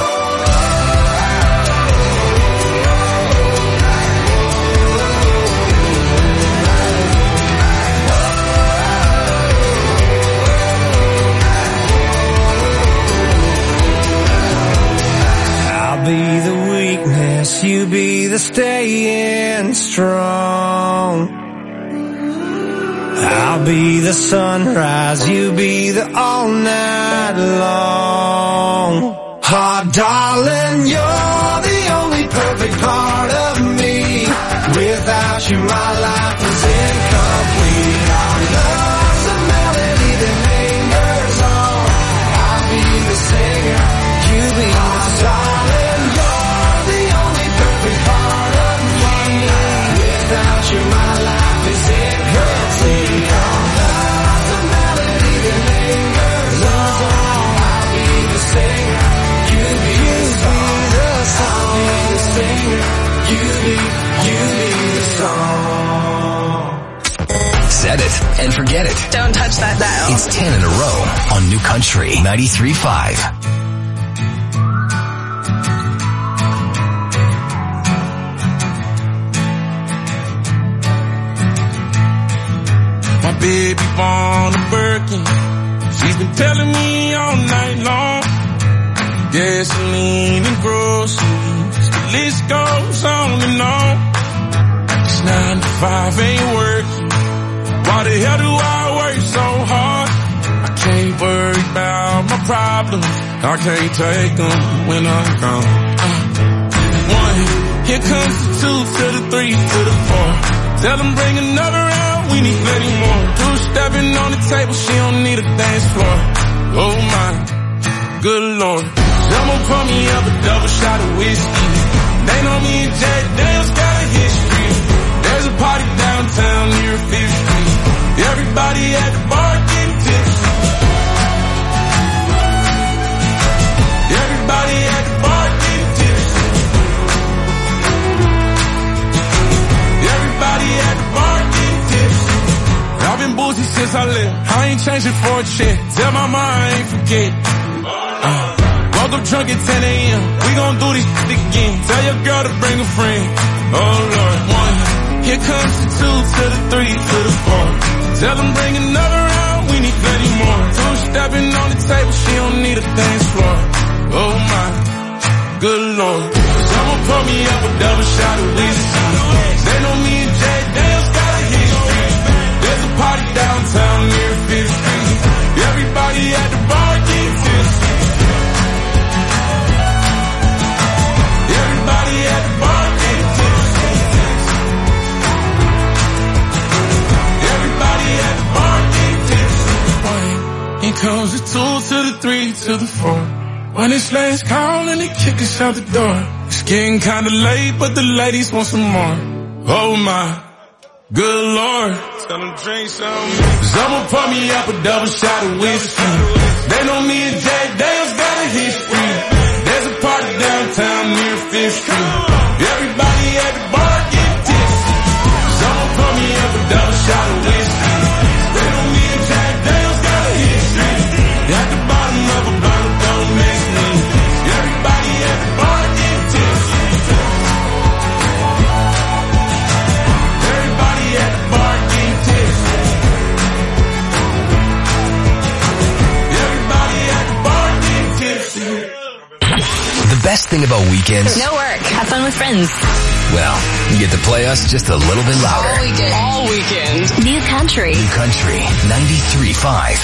I'll be the weakness, you be the staying strong. I'll be the sunrise, you be the all night long. Oh, darling, you're the only perfect part of me. Without you, my life is incomplete. Our love's a melody that lingers on. I'll be the singer, you be the song. Without you, my life is incomplete. Our love's a melody that lingers on. I'll be the singer, you be the song. I'll be the singer, you be, you be the song. Set it and forget it. Don't touch that dial. It's ten in a row on New Country ninety-three point five. Baby born a Birkin. She's been telling me all night long. Gasoline and groceries, the list goes on and on. This nine to five ain't working. Why the hell do I work so hard? I can't worry about my problems. I can't take them when I'm gone. Uh, one, here comes the two to the three to the four. Tell them bring another round, we need plenty more. Two stepping on the table, she don't need a dance floor. Oh my, good lord. Someone pour me up a double shot of whiskey. They know me and Jack Daniels got a history. There's a party downtown near Fifth Street. Everybody at the bar getting tipsy. Everybody at the bar getting tipsy. Everybody at the bar getting tipsy. I've been boozy since I left. I ain't changing for a check. Tell my mama I ain't forget. Uh, woke Woke up drunk at ten a.m. We gon' do this shit again. Tell your girl to bring a friend. Oh Lord, one. Here comes the two to the three to the four. Tell them bring another round. We need plenty more. Two stepping on the table. She don't need a dance floor. Oh my, good Lord. Someone pour me up a double shot of whiskey. They know me and Jay Dale's got a history. There's a party downtown near Fifth Street. Everybody at the bar get tipsy. Everybody at the bar get tipsy. Everybody at the bar get tipsy. Here comes the two to the three to the four. When it's last call and they kick us out the door. It's getting kinda late, but the ladies want some more. Oh my, good Lord. Tell them drink some. Someone pour me up a double shot of whiskey. They know me and Jay Dale's got a history. There's a party downtown near Fifth Street. Everybody at the bar get tipsy. Someone pour me up a double shot of whiskey. They know me and Jay Dale's got a history. At the bottom of a bottle, don't mess me. Everybody at the bar get tipsy. Everybody at the bar get tipsy. Everybody at the bar get tipsy. The best thing about weekends? No work. Have fun with friends. Well, you get to play us just a little bit louder. All weekend. All weekend. New Country. New Country ninety-three point five.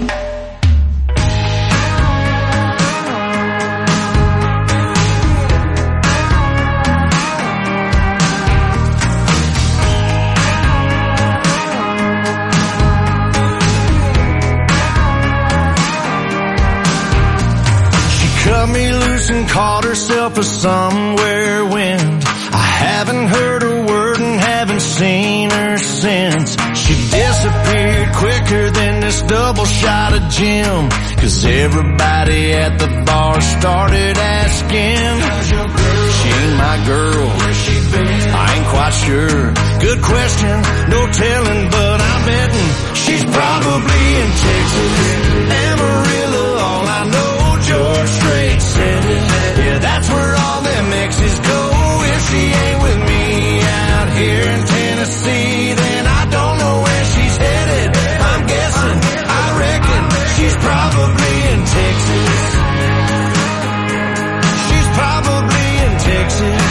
Cut me loose and caught herself a somewhere wind. I haven't heard a word and haven't seen her since. She disappeared quicker than this double shot of gin. Cause everybody at the bar started asking, she ain't my girl, I ain't quite sure. Good question, no telling, but I'm betting she's probably in Texas. Amarillo, all I know, George Strait said it. Yeah, that's where all them exes go. If she ain't with me out here in Tennessee, then I don't know where she's headed. I'm guessing, I reckon she's probably in Texas. She's probably in Texas.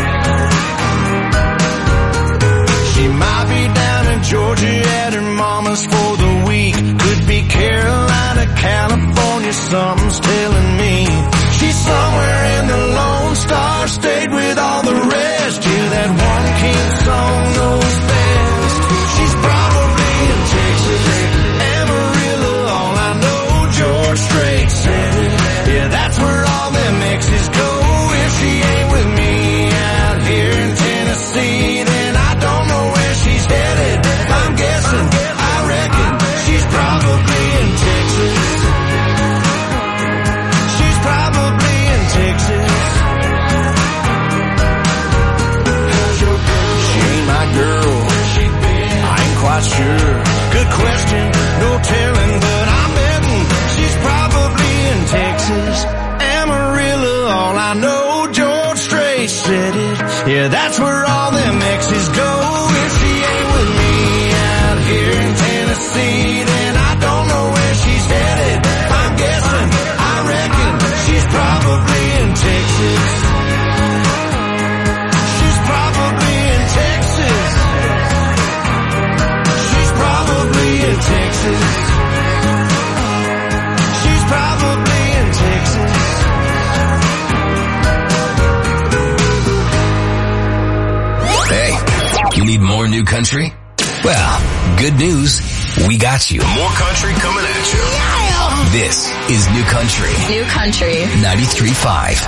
She might be down in Georgia at her mama's for the week. Could be Carolina, California, something's telling me. She's somewhere in the Lone Star State with all the rest. Yeah, that one king song knows best. She's probably in Texas. Amarillo, all I know, George Strait said it. Yeah, that's where all them exes go. If she ain't with me out here in Tennessee, then I don't know where she's headed. I'm guessing, I reckon she's probably in Texas. She's probably in Texas. She ain't my girl, I ain't quite sure. Good question, no telling, but I'm betting she's probably in Texas. Amarillo, all I know, George Strait said it. Yeah, that's where all them exes go. If she ain't with me out here in Tennessee, then I don't know where she's headed. I'm guessing, I reckon she's probably in Texas. She's probably in Texas. She's probably in Texas. She's probably in Texas. Hey, you need more New Country? Well, good news, we got you. More country coming at you. This is New Country. New Country. ninety-three point five.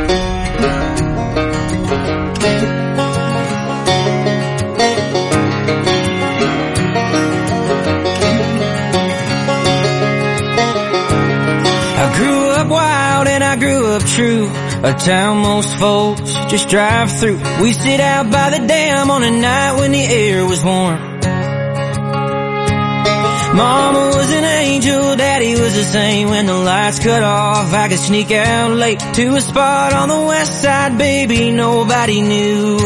I grew up wild and I grew up true. A town most folks just drive through. We sit out by the dam on a night when the air was warm. Mama was an angel angel, daddy was the same. When the lights cut off, I could sneak out late to a spot on the west side, baby, nobody knew.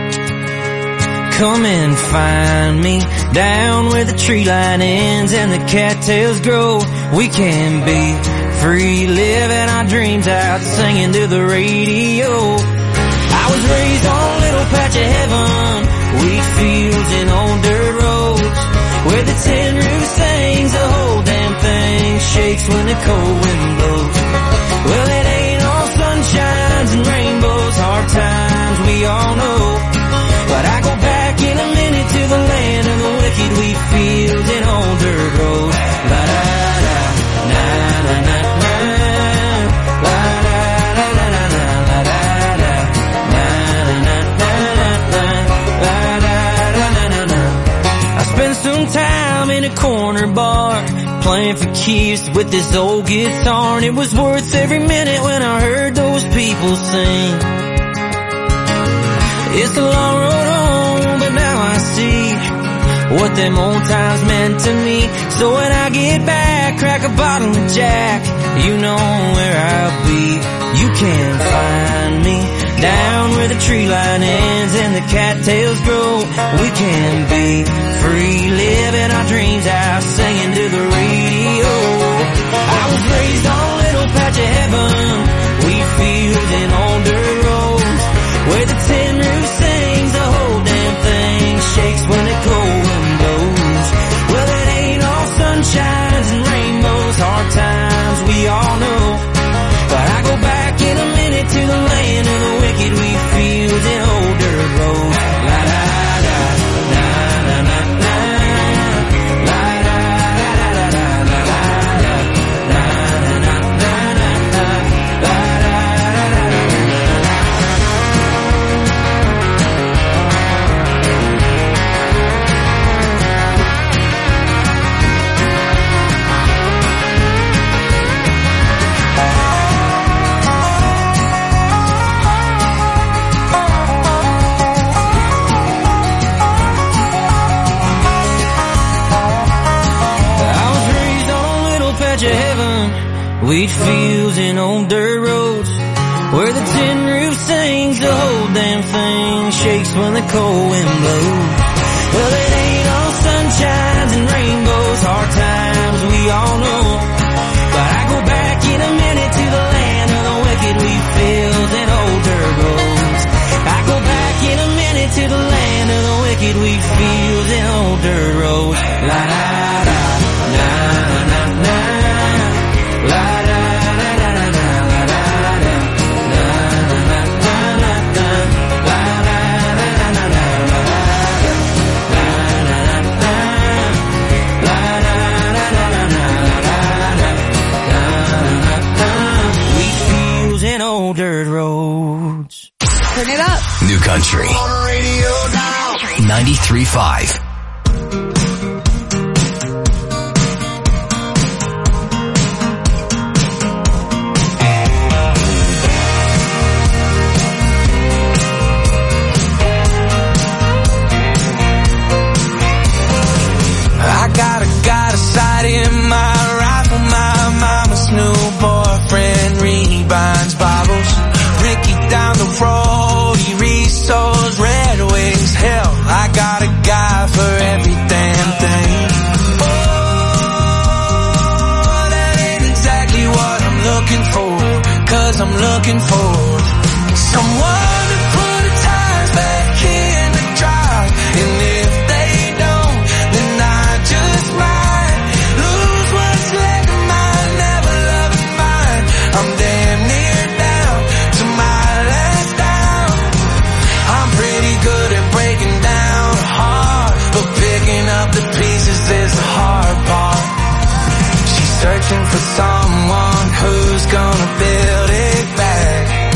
Come and find me down where the tree line ends and the cattails grow. We can be free, living our dreams out, singing to the radio. I was raised on a little patch of heaven, wheat fields and old dirt roads, where the tin roof sings, the whole damn thing shakes when the cold wind blows. Well, it ain't all sunshines and rainbows, hard times we all know, but I go back in a minute to the land of the wicked, wheat fields and old dirt roads. La da da, na na na na, la da da da da da, la da da, na na na na na, la da da da da da. I spent some time in a corner bar, playing for keeps with this old guitar, and it was worth every minute when I heard those people sing. It's a long road home, but now I see what them old times meant to me. So when I get back, crack a bottle of Jack, you know where I'll be. You can find me down where the tree line ends and the cattails grow. We can be free, living our dreams out, singing to the radio. I was raised on a little patch of heaven, wheat fields and old dirt roads, where the tin roof sings, the whole damn thing shakes when the cold wind blows. Well, it ain't all sunshines and rainbows, hard times we all know, but I go back in a minute to the land of the wicked, wheat fields and old dirt roads. La da da, na na na na, la da da da da, la da da, na na na na na, la da da da da. Wheat fields and old dirt roads, where the tin roof sings, the whole damn thing shakes when the cold wind blows. Well, it ain't all sunshines and rainbows, hard times we all know, but I go back in a minute to the land of the wicked, wheat fields and old dirt roads. I go back in a minute to the land of the wicked, wheat fields and old dirt roads. La da da, na na na, la da. Dirt roads. Turn it up. New Country. ninety-three point five. I got a, got a sight in my rifle, my mama's new boyfriend rebinds bottles. Ricky down the road, he restores Red Wings. Hell, I got a guy for every damn thing. Oh, that ain't exactly what I'm looking for, cause I'm looking for someone to put the tires back in the drive. And if they don't, then I just might lose what's left of mine, never loving mine. I'm damn near down to my last down. I'm pretty good at breaking down a heart, but picking up the pieces is the hard part. She's searching for someone who's gonna build it back.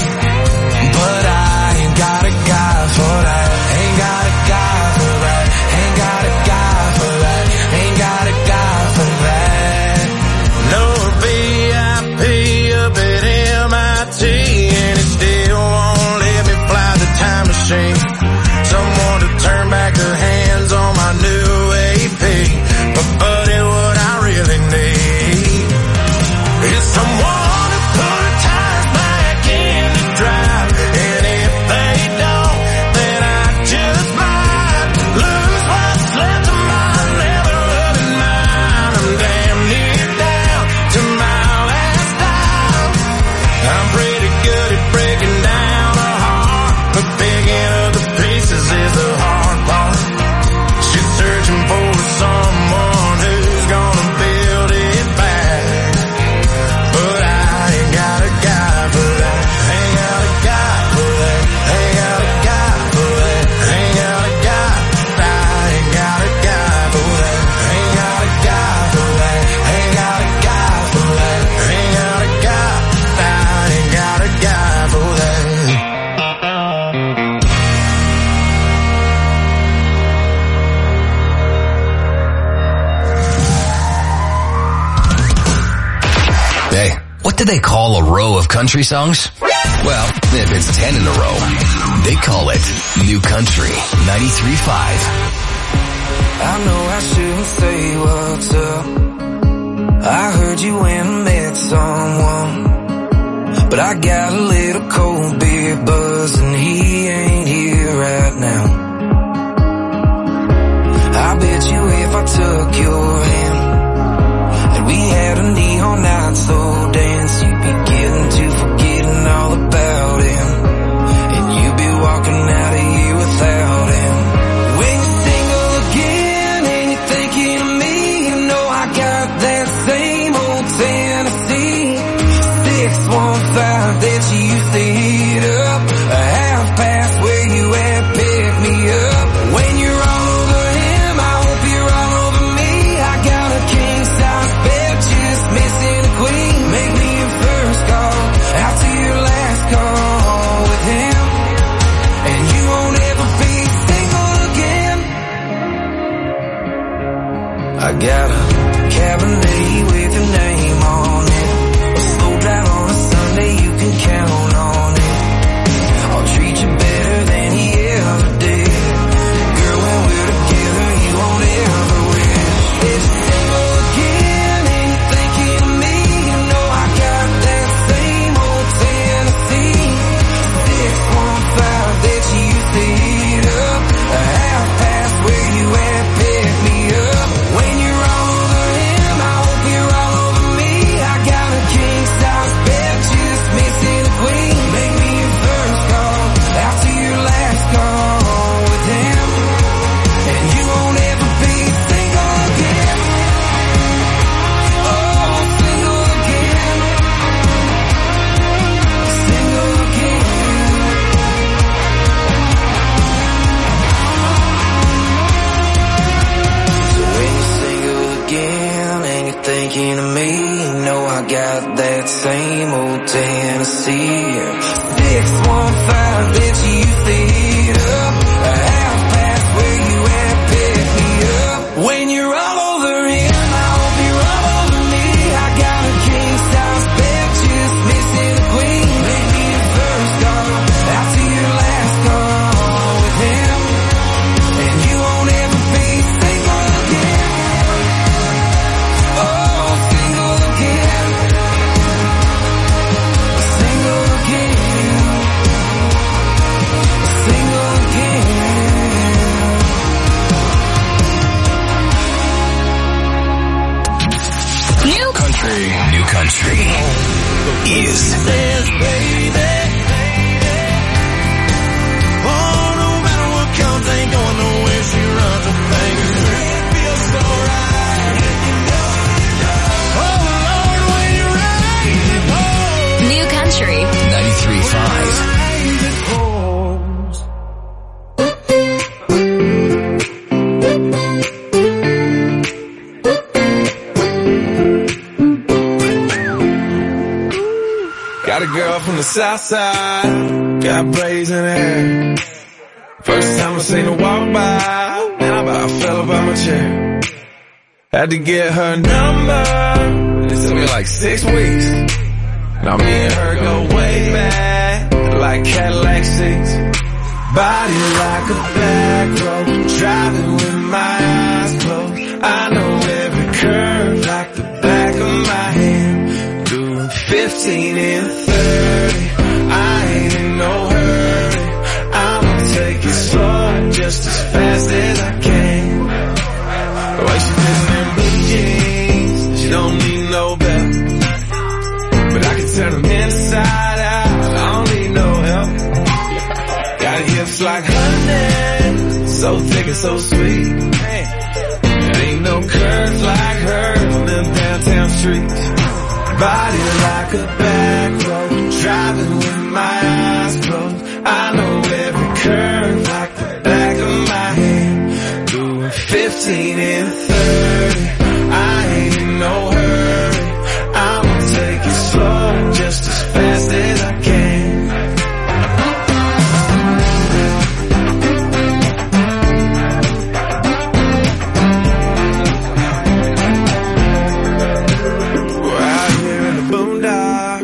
do they call a row of country songs? Well, if it's ten in a row, they call it New Country ninety-three point five. I know I shouldn't say what's up. I heard you went and met someone, but I got a little cold beer buzz and he ain't here right now. I bet you if I took your hand and we had a neon night slow dance, you'd be getting to forgetting all about him, and you'd be walking out of here without him. When you're single again and you're thinking of me, you know I got that same old Tennessee six one five that you used to heat up, a half past where you at, pick me up. When you're all over him, I hope you're all over me. I got a king size bed, just missing a queen. Make me your first call, after your last call with him, and you won't ever be single again. I got a Cabernet with your name on it, a slow drive on a Sunday, you can count on it. I'll treat you better than he ever did. Girl, when we're together, you won't ever wish. If you're single again and you're thinking of me, you know I got that same old Tennessee six one five that you used to heat up, a half past where you at, pick me up. When you're all over him, I hope you're all over me. I got a king size bed, just missing a queen. Make me your first call, after your last call with him, and you won't ever be single again. Oh, single again. Single again. So when you're single again and you're thinking of me, you know I got that same old Tennessee six one five that you used to heat up, a half past where you at, pick me up. When you're all over him, I hope you're all over me. I got a king size bed, just missing a queen. Make me your first call, after your last call with him, and you won't ever be single again. Oh, single again. Single again. Single again. New Country. New Country is Says, baby, oh, no matter what comes, ain't going nowhere. She runs her fingers through it, feels so right. Oh, Lord, when you're right, New Country. ninety-three point five. got a girl from the south side, got braids in her hair. First time I seen her walk by, and I about fell about my chair. Had to get her number, it took me like six weeks. Now me and her go way back, like Cadillac seats. Body like a back road, driving with my eyes closed. I know every curve like the back of my hand. Doing fifteen and thirty, I ain't in no hurry. I'ma take it slow, just as fast as I can. The way she fits in them blue jeans, she don't need no belt. But I can turn them inside out, I don't need no help. Got hips like honey, so thick and so sweet. There ain't no curves like hers on them downtown streets. Body like a back road, driving with my eyes closed. I know every curve like the back of my hand. Doing fifteen and thirty, I ain't in no hurry. I'ma take it slow, just as fast as I can. We're out here in the boondocks,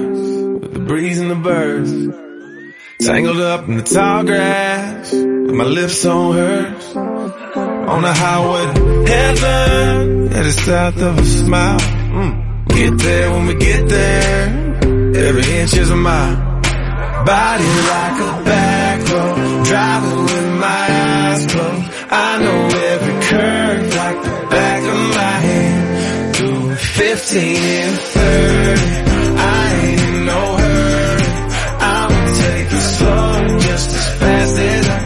Tangled up in the tall grass, with my lips on hers. On the highway to heaven, headed south of a smile. Mm. Get there when we get there, every inch is a mile. Body like a back road, driving with my eyes closed. I know every curve like the back of my hand. Do fifteen and thirty.